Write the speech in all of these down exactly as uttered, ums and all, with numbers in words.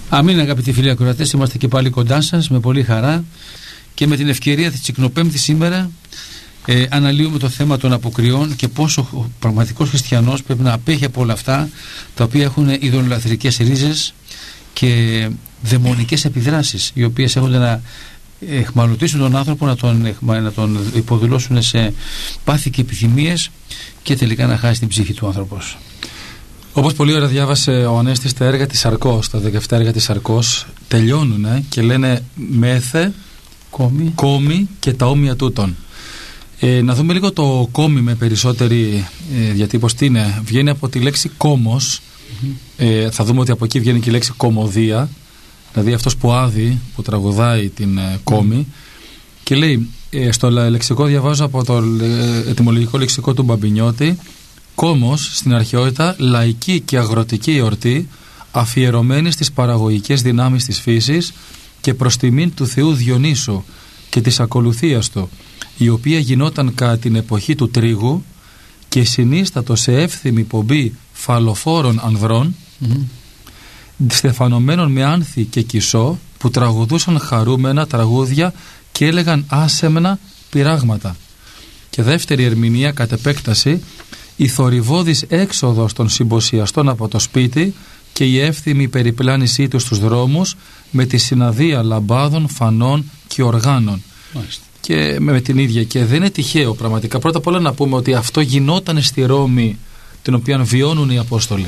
Αμήν, αγαπητοί φίλοι ακροατές, είμαστε και πάλι κοντά σας με πολύ χαρά και με την ευκαιρία της Τσικνοπέμπτης σήμερα ε, αναλύουμε το θέμα των αποκριών και πόσο ο πραγματικός χριστιανός πρέπει να απέχει από όλα αυτά τα οποία έχουν ειδωλολατρικές ρίζες και δαιμονικές επιδράσεις, οι οποίες έχουν να εχμαλωτήσουν τον άνθρωπο, να τον, να τον υποδουλώσουν σε πάθη και επιθυμίες και τελικά να χάσει την ψυχή του άνθρωπος. Όπως πολύ ωραία διάβασε ο Ανέστης, τα έργα της Σαρκός, τα δεκαεπτά έργα της Σαρκός τελειώνουν και λένε μέθε, κόμι, κόμι και τα όμοια τούτων. Ε, να δούμε λίγο το κόμι με περισσότερη ε, διατύπωση. Τι είναι? Βγαίνει από τη λέξη κόμος. Mm-hmm. ε, θα δούμε ότι από εκεί βγαίνει και η λέξη κομμωδία, δηλαδή αυτός που άδει, που τραγουδάει την ε, κόμι. Mm-hmm. Και λέει, ε, στο λεξικό διαβάζω από το ε, ετυμολογικό λεξικό του Μπαμπινιώτη, κόμος στην αρχαιότητα λαϊκή και αγροτική εορτή αφιερωμένη στις παραγωγικές δυνάμεις της φύσης και προς τιμήν του θεού Διονύσου και της ακολουθίας του, η οποία γινόταν κατά την εποχή του τρίγου και συνίστατο σε εύθυμη πομπή φαλοφόρων ανδρών, mm-hmm. στεφανωμένων με άνθη και κισό, που τραγουδούσαν χαρούμενα τραγούδια και έλεγαν άσεμνα πειράγματα. Και δεύτερη ερμηνεία κατ' επέκταση, η θορυβώδης έξοδος των συμποσιαστών από το σπίτι και η εύθυμη περιπλάνησή τους στους δρόμους με τη συναδεία λαμπάδων, φανών και οργάνων. Μάλιστα. Και με την ίδια, και δεν είναι τυχαίο πραγματικά. Πρώτα απ' όλα να πούμε ότι αυτό γινόταν στη Ρώμη, την οποία βιώνουν οι Απόστολοι.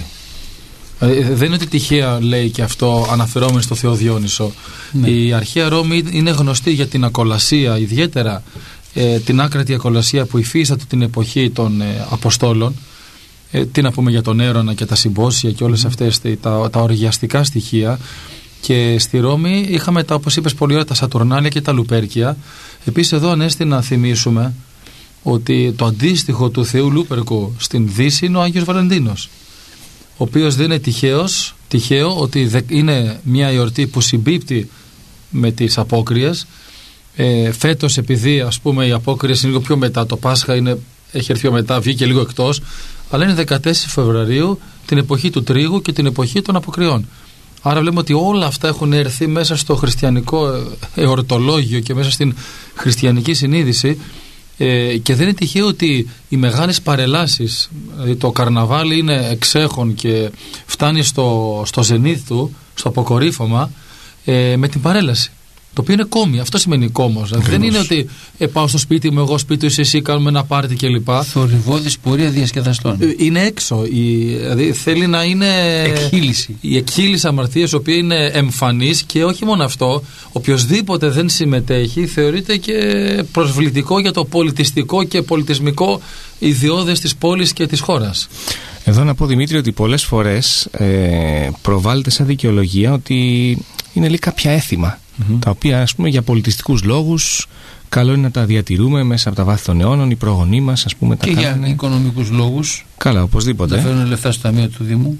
Δεν είναι ότι τυχαία λέει και αυτό αναφερόμενοι στο Θεό Διόνυσο. Ναι. Η αρχαία Ρώμη είναι γνωστή για την ακολασία, ιδιαίτερα ε, την άκρατη ακολασία που υφίσταται την εποχή των ε, Αποστόλων. Ε, τι να πούμε για τον Έρωνα και τα συμπόσια και όλες αυτές τα, τα οργιαστικά στοιχεία. Και στη Ρώμη είχαμε τα, όπως είπες πολύ ωραία, τα Σατουρνάλια και τα Λουπέρκια. Επίσης εδώ, Ανέστη, να θυμίσουμε ότι το αντίστοιχο του Θεού Λούπερκου στην Δύση είναι ο Άγιος Βαλεντίνος, ο οποίος δεν είναι τυχαίος, τυχαίο ότι είναι μια εορτή που συμπίπτει με τις απόκριες. Ε, φέτος, επειδή ας πούμε οι απόκριες είναι λίγο πιο μετά, το Πάσχα είναι, έχει έρθει πιο μετά, βγήκε λίγο εκτός, αλλά είναι δεκατέσσερις Φεβρουαρίου, την εποχή του τρίγου και την εποχή των αποκριών. Άρα βλέπουμε ότι όλα αυτά έχουν έρθει μέσα στο χριστιανικό εορτολόγιο και μέσα στην χριστιανική συνείδηση, ε, και δεν είναι τυχαίο ότι οι μεγάλες παρελάσεις, δηλαδή το καρναβάλι είναι εξέχον και φτάνει στο, στο ζενήθ του, στο αποκορύφωμα, ε, με την παρέλαση. Το οποίο είναι κόμι, αυτό σημαίνει κόμος. Δηλαδή δεν είναι ότι ε, πάω στο σπίτι μου, εγώ σπίτι σου, εσύ, κάνουμε ένα πάρτι κλπ. Θορυβώδης πορεία διασκεδαστών. Ε, είναι έξω. Η, δηλαδή θέλει να είναι. Εκχύληση. Η εκχύληση αμαρτίας, η οποία είναι εμφανής, και όχι μόνο αυτό. Οποιοσδήποτε δεν συμμετέχει θεωρείται και προσβλητικό για το πολιτιστικό και πολιτισμικό ιδιώδες της πόλης και της χώρας. Εδώ να πω, Δημήτρη, ότι πολλές φορές ε, προβάλλεται σαν δικαιολογία ότι είναι λίγα κάποια έθιμα, mm-hmm. τα οποία, ας πούμε, για πολιτιστικούς λόγους καλό είναι να τα διατηρούμε μέσα από τα βάθη των αιώνων. Οι προγονείς μας, ας πούμε, τα και κάνουν. Για οικονομικούς λόγους. Καλά, οπωσδήποτε. Να φέρουν λεφτά στο ταμείο του Δήμου.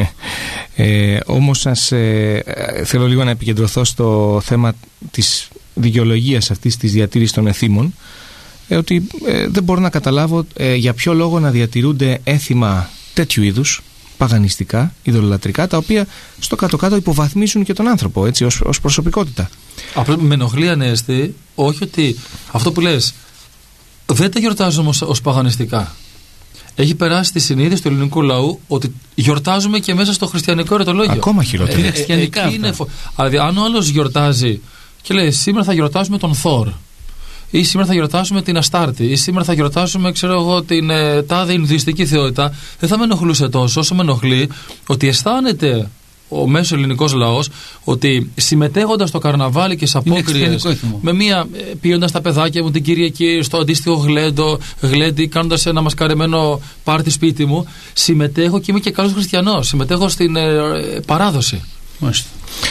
ε, όμως σας ε, θέλω λίγο να επικεντρωθώ στο θέμα της δικαιολογίας αυτής της διατήρησης των εθήμων, ε, ότι ε, δεν μπορώ να καταλάβω ε, για ποιο λόγο να διατηρούνται έθιμα τέτοιου είδους, παγανιστικά, ειδωλολατρικά, τα οποία στο κάτω-κάτω υποβαθμίζουν και τον άνθρωπο, έτσι, ως, ως προσωπικότητα. Απλά με ενοχλεί, Ανέστη, όχι ότι αυτό που λες δεν τα γιορτάζουμε ως, ως παγανιστικά. Έχει περάσει τη συνείδηση του ελληνικού λαού ότι γιορτάζουμε και μέσα στο χριστιανικό ερωτολόγιο. Ακόμα χειρότερα. Είναι χριστιανικά. Ε, ε, είναι φο... Δηλαδή, αν ο άλλος γιορτάζει και λέει σήμερα θα γιορτάζουμε τον Θόρ, ή σήμερα θα γιορτάσουμε την Αστάρτη, ή σήμερα θα γιορτάσουμε, ξέρω εγώ, την ε, τάδε Ινδουιστική θεότητα, δεν θα με ενοχλούσε τόσο όσο με ενοχλεί ότι αισθάνεται ο μέσος ελληνικός λαός ότι συμμετέχοντας στο καρναβάλι και στις απόκριες, με μία, πηγαίνοντας τα παιδάκια μου την Κυριακή στο αντίστοιχο γλέντο, γλέντι, κάνοντας ένα μασκαρεμένο πάρτι σπίτι μου, συμμετέχω και είμαι και καλός χριστιανός, συμμετέχω στην ε, παράδοση. Μάλιστα.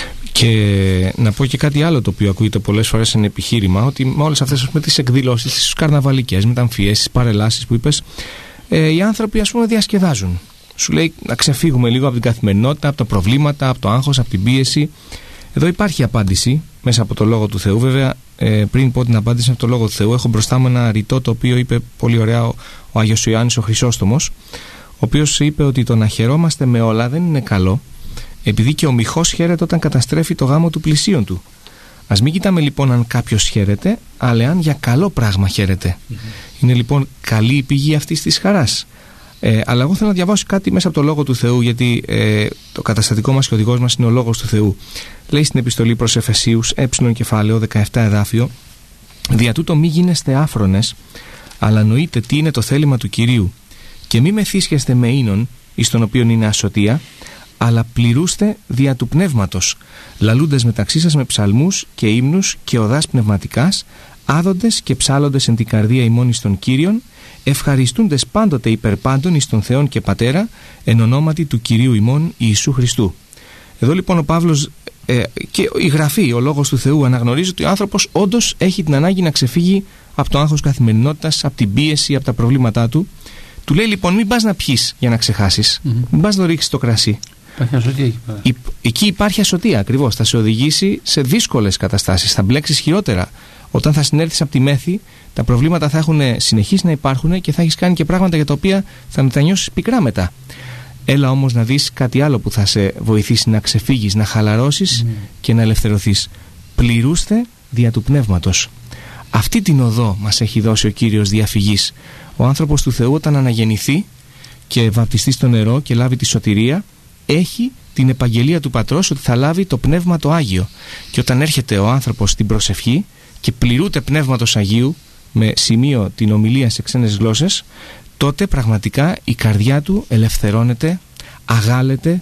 Και να πω και κάτι άλλο το οποίο ακούγεται πολλές φορές σαν επιχείρημα, ότι με όλες αυτές, ας πούμε, τις εκδηλώσεις, τις καρναβαλικές, μεταμφιές, τις παρελάσεις που είπες, ε, οι άνθρωποι, ας πούμε, διασκεδάζουν. Σου λέει να ξεφύγουμε λίγο από την καθημερινότητα, από τα προβλήματα, από το άγχος, από την πίεση. Εδώ υπάρχει απάντηση μέσα από το Λόγο του Θεού. Βέβαια, ε, πριν πω την απάντηση από το Λόγο του Θεού, έχω μπροστά μου ένα ρητό το οποίο είπε πολύ ωραία ο, ο Άγιος Ιωάννης ο Χρυσόστομος, ο οποίος είπε ότι το να χαιρόμαστε με όλα δεν είναι καλό, επειδή και ο μοιχός χαίρεται όταν καταστρέφει το γάμο του πλησίον του. Ας μην κοιτάμε λοιπόν αν κάποιος χαίρεται, αλλά αν για καλό πράγμα χαίρεται. Mm-hmm. Είναι λοιπόν καλή η πηγή αυτής της χαράς. Ε, αλλά εγώ θέλω να διαβάσω κάτι μέσα από το Λόγο του Θεού, γιατί ε, το καταστατικό μας και ο οδηγός μας είναι ο Λόγος του Θεού. Λέει στην επιστολή προς Εφεσίους, ε κεφάλαιο, δεκαεπτά εδάφιο, «Δια τούτο μη γίνεστε άφρονες, αλλά νοείτε τι είναι το θέλημα του Κυρίου, και μη μεθύσχεστε με ίνων, εις τον οποίον είναι ασωτεία, αλλά πληρούστε δια του πνεύματος, λαλούντες μεταξύ σας με ψαλμούς και ύμνους και οδάς πνευματικάς, άδοντες και ψάλλοντες εν την καρδία ημών εις τον Κύριον, ευχαριστούντες πάντοτε υπερπάντων εις τον Θεόν και Πατέρα, εν ονόματι του Κυρίου ημών Ιησού Χριστού». Εδώ λοιπόν ο Παύλος ε, και η Γραφή, ο Λόγος του Θεού, αναγνωρίζει ότι ο άνθρωπος όντως έχει την ανάγκη να ξεφύγει από το άγχος καθημερινότητας, από την πίεση, από τα προβλήματά του. Του λέει λοιπόν, μην πας να πιείς για να ξεχάσεις, mm-hmm. μην πας να ρίξεις το κρασί. Υπάρχει ασωτεία εκεί πέρα. Υ, εκεί υπάρχει ασωτεία ακριβώς. Θα σε οδηγήσει σε δύσκολες καταστάσεις, θα μπλέξεις χειρότερα. Όταν θα συνέρθεις από τη μέθη, τα προβλήματα θα έχουν συνεχίσει να υπάρχουν και θα έχεις κάνει και πράγματα για τα οποία θα μετανιώσεις πικρά μετά. Έλα όμως να δεις κάτι άλλο που θα σε βοηθήσει να ξεφύγεις, να χαλαρώσεις mm. και να ελευθερωθείς. Πληρούστε δια του πνεύματος. Αυτή την οδό μας έχει δώσει ο Κύριος διαφυγής. Ο άνθρωπος του Θεού όταν αναγεννηθεί και βαπτιστεί στο νερό και λάβει τη σωτηρία, έχει την επαγγελία του Πατρός ότι θα λάβει το Πνεύμα το Άγιο. Και όταν έρχεται ο άνθρωπος στην προσευχή και πληρούται Πνεύματος Αγίου με σημείο την ομιλία σε ξένες γλώσσες, τότε πραγματικά η καρδιά του ελευθερώνεται, αγάλεται,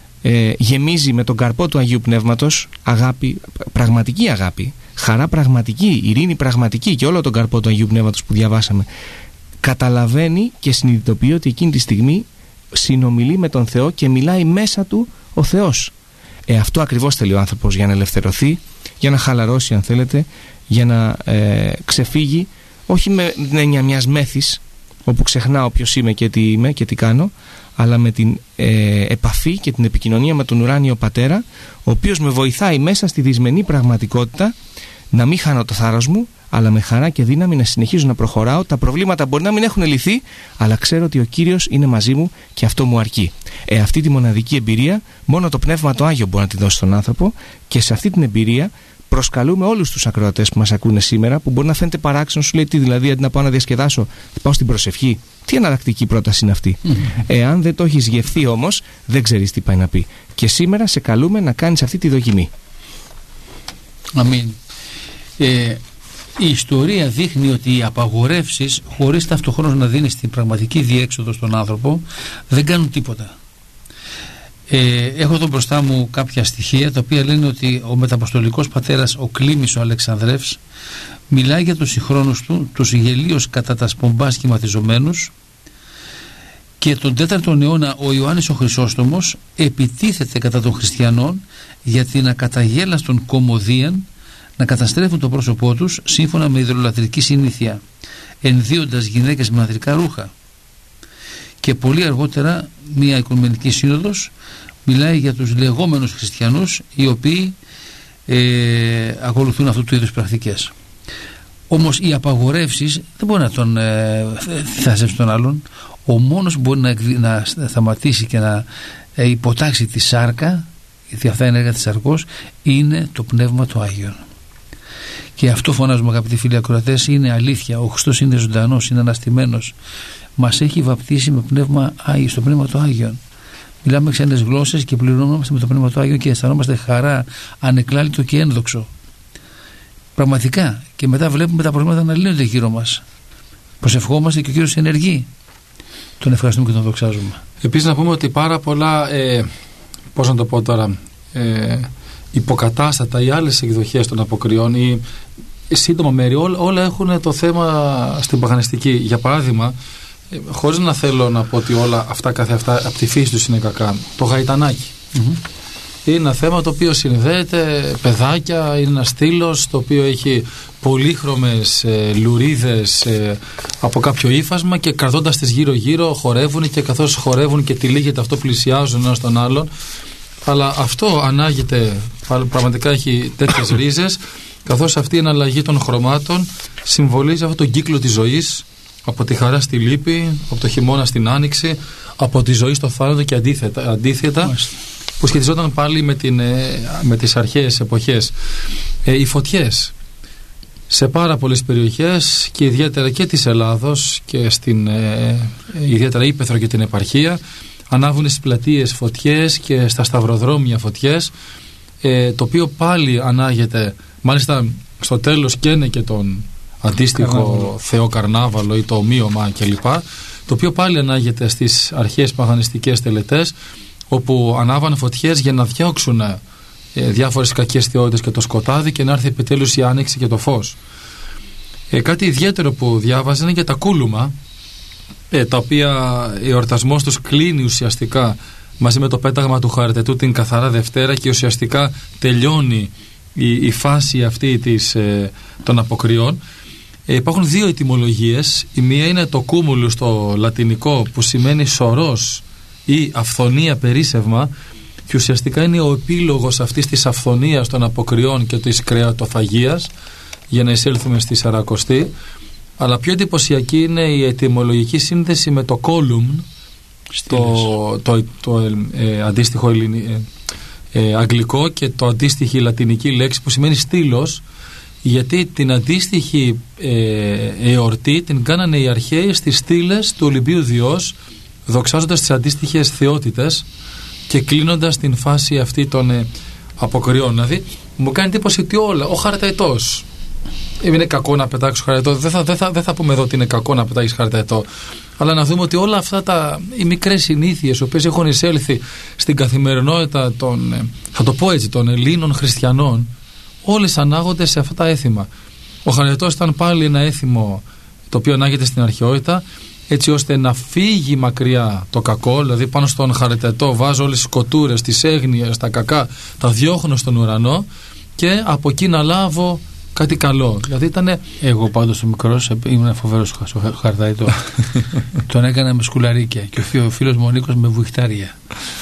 ε, γεμίζει με τον καρπό του Αγίου Πνεύματος αγάπη, πραγματική αγάπη, χαρά πραγματική, ειρήνη πραγματική και όλο τον καρπό του Αγίου Πνεύματος που διαβάσαμε. Καταλαβαίνει και συνειδητοποιεί ότι εκείνη τη στιγμή συνομιλεί με τον Θεό και μιλάει μέσα του ο Θεός. Ε, αυτό ακριβώς θέλει ο άνθρωπος για να ελευθερωθεί, για να χαλαρώσει αν θέλετε, για να ε, ξεφύγει, όχι με την έννοια μιας μέθης όπου ξεχνάω ποιος είμαι και τι είμαι και τι κάνω, αλλά με την ε, επαφή και την επικοινωνία με τον ουράνιο Πατέρα, ο οποίος με βοηθάει μέσα στη δυσμενή πραγματικότητα να μην χάνω το θάρρος μου, αλλά με χαρά και δύναμη να συνεχίζω να προχωράω. Τα προβλήματα μπορεί να μην έχουν λυθεί, αλλά ξέρω ότι ο Κύριος είναι μαζί μου και αυτό μου αρκεί. Ε, αυτή τη μοναδική εμπειρία μόνο το Πνεύμα το Άγιο μπορεί να τη δώσει στον άνθρωπο, και σε αυτή την εμπειρία προσκαλούμε όλους τους ακροατές που μας ακούνε σήμερα, που μπορεί να φαίνεται παράξενο, σου λέει τι δηλαδή, αντί να πάω να διασκεδάσω, θα πάω στην προσευχή. Τι εναλλακτική πρόταση είναι αυτή? Mm-hmm. Εάν δεν το έχεις γευθεί όμως, δεν ξέρεις τι πάει να πει. Και σήμερα σε καλούμε να κάνεις αυτή τη δοκιμή. Αμήν. Ε, η ιστορία δείχνει ότι οι απαγορεύσεις, χωρίς ταυτοχρόνως να δίνεις την πραγματική διέξοδο στον άνθρωπο, δεν κάνουν τίποτα. Ε, έχω εδώ μπροστά μου κάποια στοιχεία τα οποία λένε ότι ο μεταποστολικός πατέρας ο Κλήμης ο Αλεξανδρεύς μιλάει για τους συγχρόνους του, τους γελίους κατά τα σπομπά σχηματιζομένους, και τον τέταρτο αιώνα ο Ιωάννης ο Χρυσόστομος επιτίθεται κατά των χριστιανών για την ακαταγέλαστον κωμωδίαν να καταστρέφουν το πρόσωπό τους σύμφωνα με ιδωλολατρική συνήθεια, ενδύοντας γυναίκες με ανδρικά ρούχα. Και πολύ αργότερα μια Οικουμενική Σύνοδος μιλάει για τους λεγόμενους χριστιανούς οι οποίοι ε, ακολουθούν αυτού του είδους πρακτικές. Όμως οι απαγορεύσεις δεν μπορεί να τον ε, θασέψει τον άλλον. Ο μόνος που μπορεί να, να σταματήσει και να ε, υποτάξει τη σάρκα, γιατί αυτά είναι έργα της σαρκός, είναι το Πνεύμα του Άγιον. Και αυτό φωνάζουμε, αγαπητοί φίλοι ακροατές, είναι αλήθεια. Ο Χριστός είναι ζωντανός, είναι αναστημένος. Μας έχει βαπτίσει με πνεύμα Άγιο, στο Πνεύμα του Άγιον. Μιλάμε ξένες γλώσσες και πληρωνόμαστε με το Πνεύμα του Άγιον και αισθανόμαστε χαρά, ανεκλάλητο και ένδοξο. Πραγματικά. Και μετά βλέπουμε τα προβλήματα να λύνονται γύρω μας. Προσευχόμαστε και ο Κύριος ενεργεί. Τον ευχαριστούμε και τον δοξάζουμε. Επίσης να πούμε ότι πάρα πολλά, ε, πώς να το πω τώρα, ε, υποκατάστατα ή άλλες εκδοχές των αποκριών ή σύντομα μέρη, όλα, όλα έχουν το θέμα στην παγανιστική. Για παράδειγμα, χωρίς να θέλω να πω ότι όλα αυτά καθε αυτά από τη φύση τους είναι κακά, το γαϊτανάκι. Mm-hmm. Είναι ένα θέμα το οποίο συνδέεται παιδάκια, είναι ένα στήλος το οποίο έχει πολύχρωμες ε, λουρίδες ε, από κάποιο ύφασμα, και καρδώντας τις γύρω γύρω χορεύουν, και καθώς χορεύουν και τυλίγεται αυτό πλησιάζουν ένας τον άλλον. Αλλά αυτό ανάγεται, πραγματικά έχει τέτοιες ρίζες, καθώς αυτή η εναλλαγή των χρωμάτων συμβολίζει αυτόν τον κύκλο της ζωής, από τη χαρά στη λύπη, από το χειμώνα στην άνοιξη, από τη ζωή στο θάνατο και αντίθετα. αντίθετα. που σχετιζόταν πάλι με, την, με τις αρχαίες εποχές. Ε, οι φωτιές σε πάρα πολλές περιοχές και ιδιαίτερα και της Ελλάδος και στην ε, ιδιαίτερα Ύπαιθρο και την επαρχία, ανάβουν στις πλατείες φωτιές και στα σταυροδρόμια φωτιές, ε, το οποίο πάλι ανάγεται, μάλιστα στο τέλος καίνε και τον αντίστοιχο Καρνάβαλο. Θεό Καρνάβαλο ή το ομοίωμα κλπ, το οποίο πάλι ανάγεται στις αρχαίες παγανιστικές τελετές, όπου ανάβανε φωτιές για να διώξουν ε, διάφορες κακές θεότητες και το σκοτάδι και να έρθει επιτέλους η άνοιξη και το φως. Ε, κάτι ιδιαίτερο που διάβαζα είναι για τα κούλουμα, ε, τα οποία ο εορτασμός τους κλείνει ουσιαστικά μαζί με το πέταγμα του Χαριτετού την Καθαρά Δευτέρα και ουσιαστικά τελειώνει η, η φάση αυτή της, ε, των αποκριών. Ε, υπάρχουν δύο ετυμολογίες. Η μία είναι το κούμουλο στο λατινικό, που σημαίνει σωρός ή αυθονία, περίσσευμα, και ουσιαστικά είναι ο επίλογος αυτής της αυθονίας των αποκριών και της κρεατοφαγίας, για να εισέλθουμε στη Σαρακοστή. Αλλά πιο εντυπωσιακή είναι η ετυμολογική σύνδεση με το column, το, το, το ε, αντίστοιχο ελληνι, ε, ε, αγγλικό, και το αντίστοιχη λατινική λέξη που σημαίνει στήλος, γιατί την αντίστοιχη ε, εορτή την κάνανε οι αρχαίοι στις στήλες του Ολυμπίου Διός, δοξάζοντας τις αντίστοιχες θεότητες και κλείνοντας την φάση αυτή των ε, αποκριών. Δηλαδή μου κάνει εντύπωση ότι όλα, ο Χαριταϊτός, είναι κακό να πετάξω χαριταϊτό, δεν θα, δεν, θα, δεν θα πούμε εδώ ότι είναι κακό να πετάξεις χαριταϊτό, αλλά να δούμε ότι όλα αυτά τα, οι μικρές συνήθειες οι οποίες έχουν εισέλθει στην καθημερινότητα των, θα το πω έτσι, των Ελλήνων χριστιανών, όλες ανάγονται σε αυτά τα έθιμα. Ο χαριταϊτός ήταν πάλι ένα έθιμο το οποίο ανάγεται στην αρχαιότητα, έτσι ώστε να φύγει μακριά το κακό. Δηλαδή πάνω στον χαριταϊτό βάζω όλες τις κοτούρες, τις έγνοιες, τα κακά, τα διώχνω στον ουρανό και από εκεί να λάβω κάτι καλό. Δηλαδή ήτανε... Εγώ πάντως ο μικρός ήμουν φοβερός στο Χαριταϊτό. Τον έκανα με σκουλαρίκια και ο φίλος μου ο Νίκος με βουχτάρια.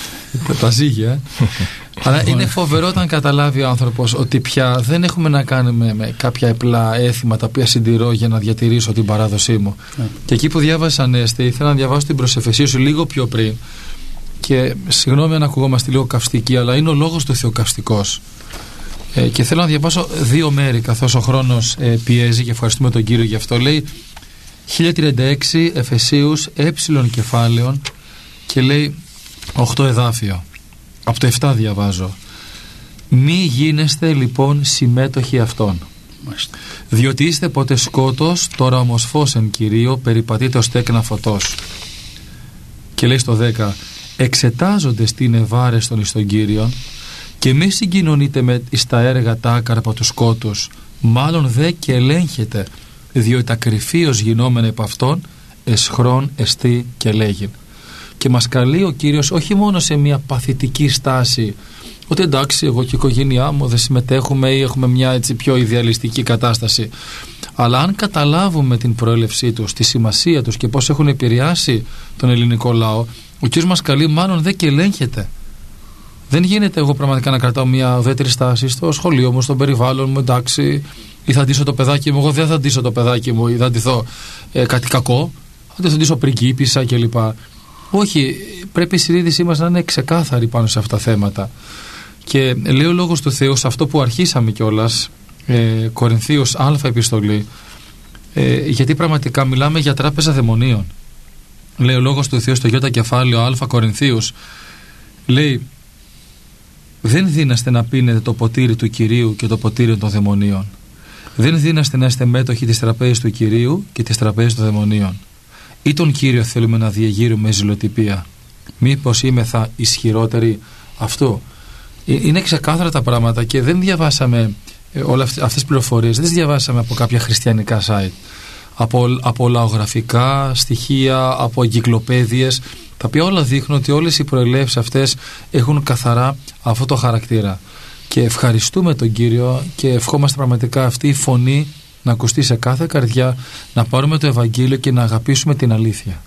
Τα ζύγια. Αλλά είναι φοβερό όταν καταλάβει ο άνθρωπος ότι πια δεν έχουμε να κάνουμε με κάποια απλά έθιμα τα οποία συντηρώ για να διατηρήσω την παράδοσή μου. Και εκεί που διάβασα, Ανέστη, ήθελα να διαβάσω την προσεφεσία σου λίγο πιο πριν. Και συγγνώμη αν ακουγόμαστε λίγο καυστικοί, αλλά είναι ο λόγος του θεοκαυστικός. Ε, και θέλω να διαβάσω δύο μέρη καθώς ο χρόνος ε, πιέζει, και ευχαριστούμε τον Κύριο γι' αυτό. Λέει χίλια τριάντα έξι Εφεσίους ε κεφάλαιον, και λέει οκτώ εδάφιο. Από το επτά διαβάζω. Μη γίνεστε λοιπόν συμμέτοχοι αυτών, Μάλιστα. διότι είστε ποτέ σκότος, τώρα όμως φως εν Κυρίω, περιπατείτε ως τέκνα φωτός. Και λέει στο δέκα, εξετάζοντες τι είναι ευάρεστον εις τον Κύριον, και μη συγκοινωνείτε με εις τα έργα τα άκαρπα του σκότους, μάλλον δε και ελέγχετε, διότι τα κρυφίως γινόμενα επ' αυτών εσχρόν εστί και λέγειν. Και μας καλεί ο Κύριος όχι μόνο σε μια παθητική στάση, ότι εντάξει εγώ και η οικογένειά μου δεν συμμετέχουμε ή έχουμε μια έτσι πιο ιδεαλιστική κατάσταση, αλλά αν καταλάβουμε την προέλευσή τους, τη σημασία τους και πώς έχουν επηρεάσει τον ελληνικό λαό, ο Κύριος μας καλεί μάλλον δε και ελέγχεται. Δεν γίνεται εγώ πραγματικά να κρατάω μια ουδέτερη στάση στο σχολείο μου, στον περιβάλλον μου, εντάξει, ή θα ντύσω το παιδάκι μου. Εγώ δεν θα ντύσω το παιδάκι μου ή θα ντυθώ ε, κάτι κακό, θα ντύσω πριγκίπισσα κλπ. Όχι, πρέπει η συνείδησή μας να είναι ξεκάθαρη πάνω σε αυτά τα θέματα. Και λέει ο Λόγος του Θεού σε αυτό που αρχίσαμε κιόλας, ε, Κορινθίους Α επιστολή, ε, γιατί πραγματικά μιλάμε για τράπεζα δαιμονίων. Λέει ο Λόγος του Θεού στο Ι κεφάλαιο Α Κορινθίους, λέει, δεν δύναστε να πίνετε το ποτήρι του Κυρίου και το ποτήρι των δαιμονίων. Δεν δύναστε να είστε μέτοχοι της τραπέζης του Κυρίου και της τραπέζης των δαιμονίων. Ή τον Κύριο θέλουμε να διεγείρουμε ζηλοτυπία, μήπως είμεθα ισχυρότεροι αυτού. Είναι ξεκάθαρα τα πράγματα και δεν διαβάσαμε όλες αυτές τις πληροφορίες, δεν τις διαβάσαμε από κάποια χριστιανικά site, από, από λαογραφικά στοιχεία, από εγκυκλοπαίδειες, τα οποία όλα δείχνουν ότι όλες οι προελεύσεις αυτές έχουν καθαρά αυτό το χαρακτήρα. Και ευχαριστούμε τον Κύριο και ευχόμαστε πραγματικά αυτή η φωνή να ακουστεί σε κάθε καρδιά, να πάρουμε το Ευαγγέλιο και να αγαπήσουμε την αλήθεια.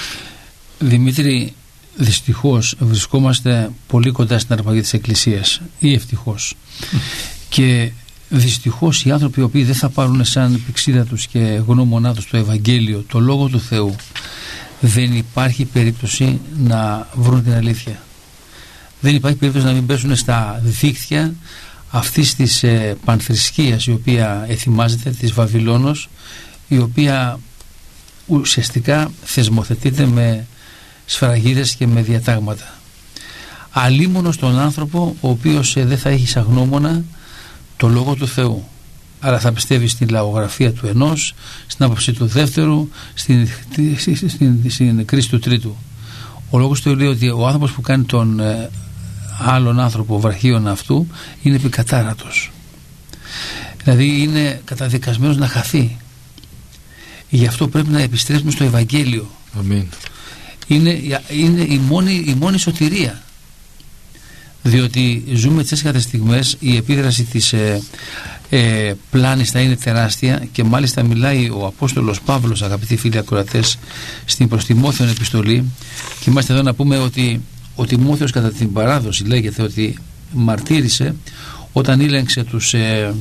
Δημήτρη, δυστυχώς βρισκόμαστε πολύ κοντά στην αρπαγή της Εκκλησίας, ή ευτυχώς. Και δυστυχώς οι άνθρωποι οι οποίοι δεν θα πάρουν σαν πηξίδα τους και γνώμονά τους το Ευαγγέλιο, το Λόγο του Θεού, δεν υπάρχει περίπτωση να βρουν την αλήθεια. δεν υπάρχει περίπτωση να μην πέσουν στα δίκτυα αυτής της ε, πανθρησκείας η οποία εθιμάζεται, της Βαβυλώνος, η οποία ουσιαστικά θεσμοθετείται με σφραγίδες και με διατάγματα. Αλίμονο στον άνθρωπο ο οποίος ε, δεν θα έχει σαν γνώμονα το Λόγο του Θεού, άρα θα πιστεύει στην λαογραφία του ενός, στην άποψη του δεύτερου, στην, στην, στην, στην κρίση του τρίτου. Ο λόγος του λέει ότι ο άνθρωπος που κάνει τον ε, άλλον άνθρωπο βραχίων αυτού είναι επικατάρατος, δηλαδή είναι καταδικασμένος να χαθεί. Γι' αυτό πρέπει να επιστρέψουμε στο Ευαγγέλιο. Αμήν. Είναι, είναι η, μόνη, η μόνη σωτηρία, διότι ζούμε τις έσχατες στιγμές, η επίδραση της ε, ε, πλάνης θα είναι τεράστια, και μάλιστα μιλάει ο Απόστολος Παύλος, αγαπητοί φίλοι ακροατές, στην προς Τιμόθεον επιστολή, και είμαστε εδώ να πούμε ότι ο Τιμόθεος κατά την παράδοση λέγεται ότι μαρτύρησε όταν ήλεγξε τους ε,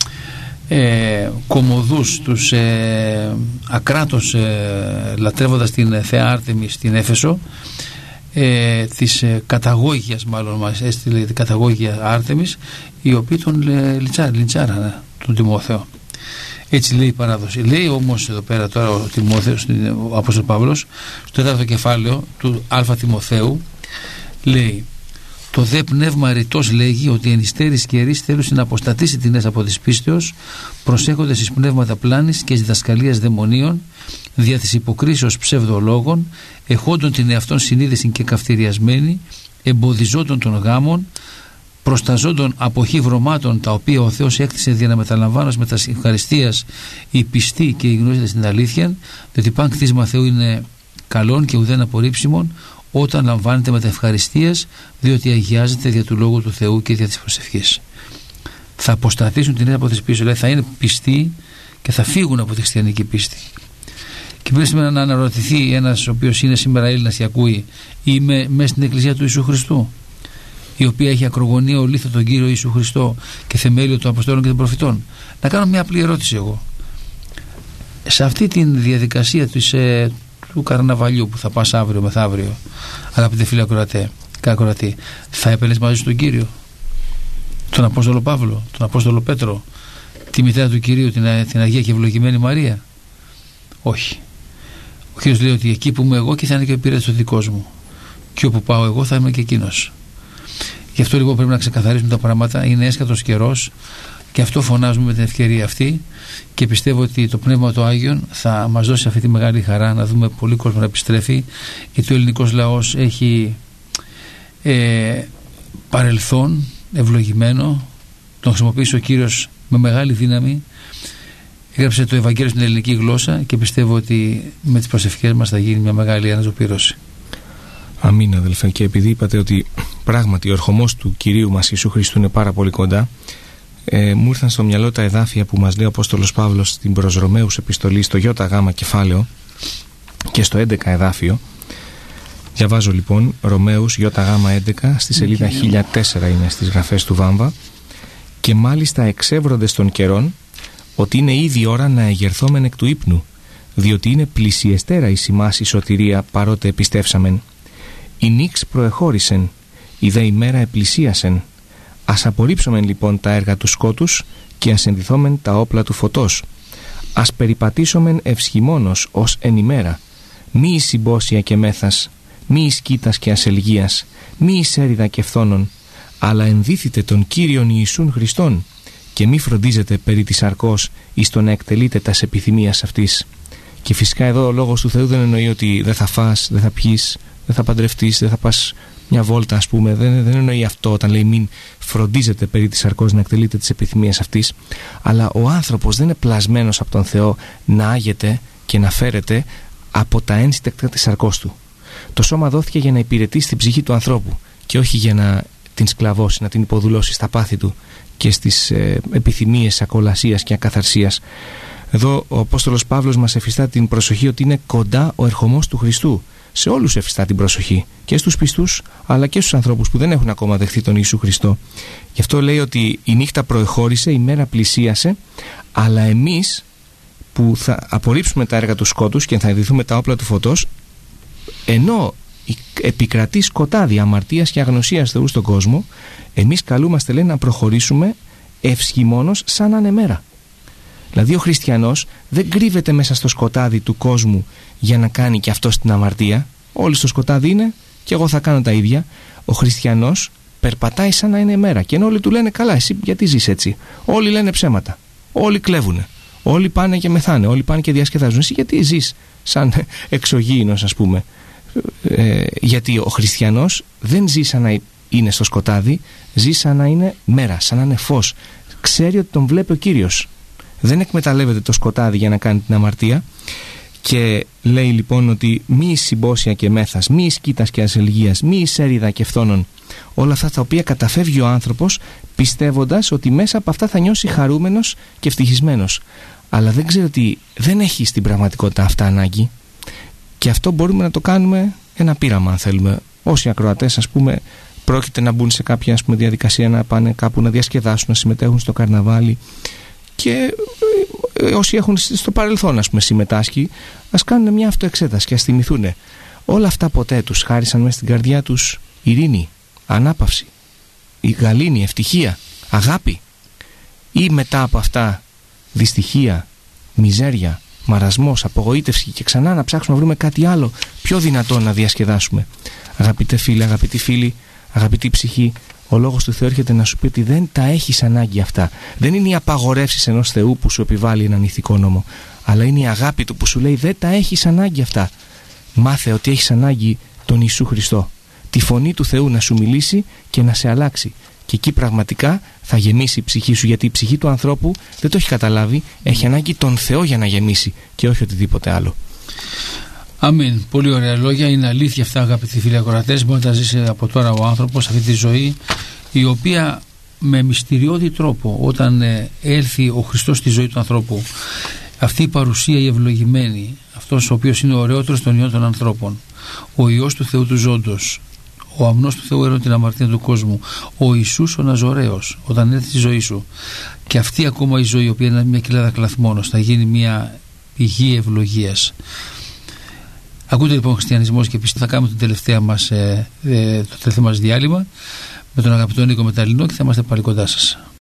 ε, κωμωδούς, τους ε, ακράτως ε, λατρεύοντας την Θεά Άρτεμις στην Έφεσο, ε, της ε, καταγώγειας, μάλλον μας έστειλε την καταγώγεια Άρτεμις, οι οποίοι τον ε, λιντσάρανε τον Τιμόθεο. Έτσι λέει η παράδοση. Λέει όμως εδώ πέρα τώρα ο Τιμόθεος, ο Απόστολος Παύλος, στο τέταρτο κεφάλαιο του Α Τιμοθέου, λέει: το δε πνεύμα ρητός λέγει ότι εν υστέρης καιρής θέλουν να αποστατήσει την έσω από της πίστεως, προσέχοντας εις πνεύματα πλάνης και εις διδασκαλίας δαιμονίων, δια της υποκρίσεως ψευδολόγων, εχόντων την εαυτόν συνείδηση και καυτηριασμένη, εμποδιζόντων των γάμων, προσταζόντων αποχή βρωμάτων, τα οποία ο Θεός έκτισε για να μεταλαμβάνος με τα ευχαριστίας η πιστή και η γνώση στην αλήθεια, διότι παν κτίσμα Θεού είναι καλών και ουδέν απορρίψιμων, όταν λαμβάνεται με τα ευχαριστίας, διότι αγιάζεται δια του Λόγου του Θεού και δια της προσευχής. Θα αποσταθήσουν την έσω από τις πίσω, δηλαδή θα είναι πιστοί και θα φύγουν από τη χριστιανική πίστη. Και πρέπει σήμερα να αναρωτηθεί ένας ο οποίος είναι σήμερα Έλληνας και ακούει, είμαι μέσα στην Εκκλησία του Ιησού Χριστού, η οποία έχει ακρογωνία ολίθο τον Κύριο Ιησού Χριστό και θεμέλιο των Αποστόλων και των Προφητών. Να κάνω μια απλή ερώτηση εγώ. Σε αυτή τη διαδικασία της, ε, του καρναβαλιού που θα πας αύριο μεθαύριο, αγαπητέ φίλε ακροατέ, ακροατή, θα έπαιρνες μαζί σου τον Κύριο, τον Απόστολο Παύλο, τον Απόστολο Πέτρο, τη μητέρα του Κυρίου, την, την Αγία και Ευλογημένη Μαρία? Όχι. Ο Κύριος λέει ότι εκεί που είμαι εγώ και θα είναι και ο υπηρέτης ο δικός μου, και όπου πάω εγώ θα είμαι και εκείνος. Γι' αυτό λοιπόν πρέπει να ξεκαθαρίσουμε τα πράγματα. Είναι έσχατος καιρός και αυτό φωνάζουμε με την ευκαιρία αυτή, και πιστεύω ότι το Πνεύμα του Άγιον θα μας δώσει αυτή τη μεγάλη χαρά να δούμε πολύ κόσμο να επιστρέφει, γιατί ο ελληνικός λαός έχει ε, παρελθόν ευλογημένο, τον χρησιμοποίησε ο Κύριος με μεγάλη δύναμη, έγραψε το Ευαγγέλιο στην ελληνική γλώσσα, και πιστεύω ότι με τις προσευχές μας θα γίνει μια μεγάλη αναζωπήρωση. Αμήν, αδελφέ. Και επειδή είπατε ότι πράγματι ο ερχομός του Κυρίου μας Ιησού Χριστού είναι πάρα πολύ κοντά, ε, μου ήρθαν στο μυαλό τα εδάφια που μας λέει ο Απόστολος Παύλος στην προς Ρωμαίους επιστολή στο ΙΓ κεφάλαιο και στο έντεκα εδάφιο. Διαβάζω λοιπόν Ρωμαίους ΙΓ έντεκα, στη σελίδα χίλια τέσσερα είναι στις γραφές του Βάμβα. Και μάλιστα εξεύροντες των καιρών ότι είναι ήδη ώρα να εγερθόμεν εκ του ύπνου, διότι είναι πλησιεστέρα η σημάς η σωτηρία παρότε επιστεύσαμεν. Η νύξ προεχώρησεν, η δε ημέρα επλησίασεν. Ας απορρίψομεν λοιπόν τα έργα του σκότους και ας ενδυθόμεν τα όπλα του φωτός. Ας περιπατήσομεν ευσχημόνος ως εν ημέρα, μη εις συμπόσια και μέθας, μη εις κοίτας και ασελγίας, μη εις έριδα και φθόνων, αλλά ενδύθητε τον Κύριον Ιησούν Χριστόν, και μη φροντίζετε περί της αρκός εις το να εκτελείτε τας επιθυμίας αυτής. Και φυσικά εδώ ο λόγος του Θεού δεν εννοεί ότι δεν θα φας, δεν θα πιείς, δεν θα παντρευτείς, δεν θα πας μια βόλτα, ας πούμε. Δεν, δεν εννοεί αυτό όταν λέει μην φροντίζετε περί της αρκός να εκτελείτε τις επιθυμίες αυτής. Αλλά ο άνθρωπος δεν είναι πλασμένος από τον Θεό να άγεται και να φέρεται από τα ένστικτα της αρκός του. Το σώμα δόθηκε για να υπηρετήσει την ψυχή του ανθρώπου και όχι για να την σκλαβώσει, να την υποδουλώσει στα πάθη του και στις ε, επιθυμίες ακολασίας και ακαθαρσίας. Εδώ ο Απόστολος Παύλος μας εφιστά την προσοχή ότι είναι κοντά ο ερχομός του Χριστού. Σε όλους εφιστά την προσοχή, και στους πιστούς αλλά και στους ανθρώπους που δεν έχουν ακόμα δεχθεί τον Ιησού Χριστό. Γι' αυτό λέει ότι η νύχτα προεχώρησε, η μέρα πλησίασε, αλλά εμείς που θα απορρίψουμε τα έργα του σκότους και θα ειδηθούμε τα όπλα του φωτός, ενώ επικρατεί σκοτάδι αμαρτίας και αγνωσίας Θεού στον κόσμο, εμείς καλούμαστε, λέει, να προχωρήσουμε ευσχημόνως σαν να είναι μέρα. Δηλαδή ο χριστιανός δεν κρύβεται μέσα στο σκοτάδι του κόσμου για να κάνει και αυτό την αμαρτία. Όλοι στο σκοτάδι είναι και εγώ θα κάνω τα ίδια. Ο χριστιανός περπατάει σαν να είναι μέρα, και ενώ όλοι του λένε καλά, εσύ γιατί ζεις έτσι? Όλοι λένε ψέματα, όλοι κλέβουνε, όλοι πάνε και μεθάνε, όλοι πάνε και διασκεδάζουν. Εσύ γιατί ζεις σαν εξωγήινος, ας πούμε? Ε, γιατί ο χριστιανός δεν ζει σαν να είναι στο σκοτάδι, ζει σαν να είναι μέρα, σαν να είναι φως. Ξέρει ότι τον βλέπει ο Κύριος. Δεν εκμεταλλεύεται το σκοτάδι για να κάνει την αμαρτία. Και λέει λοιπόν ότι μη εις συμπόσια και μέθας, μη εις κοίτας και ασελγίας, μη εις έριδα και φθόνων. Όλα αυτά τα οποία καταφεύγει ο άνθρωπος, πιστεύοντας ότι μέσα από αυτά θα νιώσει χαρούμενος και ευτυχισμένος. Αλλά δεν ξέρει ότι δεν έχει στην πραγματικότητα αυτά ανάγκη. Και αυτό μπορούμε να το κάνουμε ένα πείραμα, αν θέλουμε. Όσοι ακροατές, ας πούμε, πρόκειται να μπουν σε κάποια, ας πούμε, διαδικασία, να πάνε κάπου να διασκεδάσουν, να συμμετέχουν στο καρναβάλι, και όσοι έχουν στο παρελθόν, ας πούμε, συμμετάσχει, ας κάνουν μια αυτοεξέταση και ας θυμηθούν. Όλα αυτά ποτέ τους χάρισαν μέσα στην καρδιά τους ειρήνη, ανάπαυση, η γαλήνη, ευτυχία, αγάπη? Ή μετά από αυτά δυστυχία, μιζέρια, μαρασμός, απογοήτευση, και ξανά να ψάξουμε να βρούμε κάτι άλλο πιο δυνατό να διασκεδάσουμε? Αγαπητέ φίλε, αγαπητοί φίλοι, αγαπητή ψυχή, ο λόγος του Θεού έρχεται να σου πει ότι δεν τα έχεις ανάγκη αυτά. Δεν είναι οι απαγορεύσεις ενός Θεού που σου επιβάλλει έναν ηθικό νόμο, αλλά είναι η αγάπη του που σου λέει δεν τα έχεις ανάγκη αυτά. Μάθε ότι έχεις ανάγκη τον Ιησού Χριστό, τη φωνή του Θεού να σου μιλήσει και να σε αλλάξει. Και εκεί πραγματικά θα γεμίσει η ψυχή σου, γιατί η ψυχή του ανθρώπου δεν το έχει καταλάβει, έχει ανάγκη τον Θεό για να γεμίσει και όχι οτιδήποτε άλλο. Αμήν. Πολύ ωραία λόγια. Είναι αλήθεια αυτά, αγαπητοί φίλοι ακροατές. Μπορεί να τα ζήσει από τώρα ο άνθρωπος αυτή τη ζωή, η οποία με μυστηριώδη τρόπο, όταν ε, έλθει ο Χριστός στη ζωή του ανθρώπου, αυτή η παρουσία η ευλογημένη, αυτός ο οποίος είναι ο ωραιότερος των ιών των ανθρώπων, ο Υιός του Θεού του ζώντος, ο αμνός του Θεού έρωνε την αμαρτία του κόσμου, ο Ιησούς ο Ναζωραίος, όταν έρθει στη ζωή σου, και αυτή ακόμα η ζωή, η οποία είναι μια κοιλάδα κλαθμόνος, θα γίνει μια πηγή ευλογίας. Ακούτε λοιπόν Χριστιανισμός, και πιστεύω θα κάνουμε το τελευταίο μας, ε, ε, το τελευταίο μας διάλειμμα με τον αγαπητό Νίκο Μεταλλινό, και θα είμαστε πάλι κοντά σας.